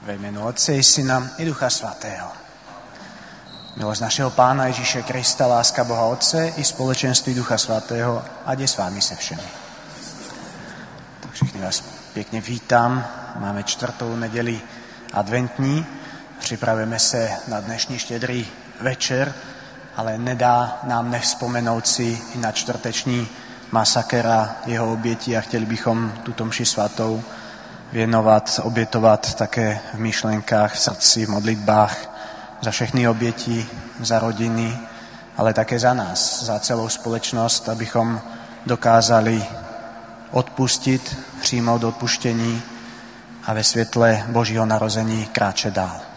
Ve jménu Otce i Syna i Ducha Svatého. Milost našeho Pána Ježíše Krista, láska Boha Otce i společenství Ducha Svatého, ať je s vámi se všemi. Tak všichni vás pěkně vítám. Máme 4. neděli adventní. Připravujeme se na dnešní štědrý večer, ale nedá nám nevzpomenout si i na čtvrteční masakr a jeho oběti a chtěli bychom tuto mši svatou věnovat, obětovat také v myšlenkách, v srdci, v modlitbách za všechny oběti, za rodiny, ale také za nás, za celou společnost, abychom dokázali odpustit, přijmout odpuštění a ve světle Božího narození kráčet dál.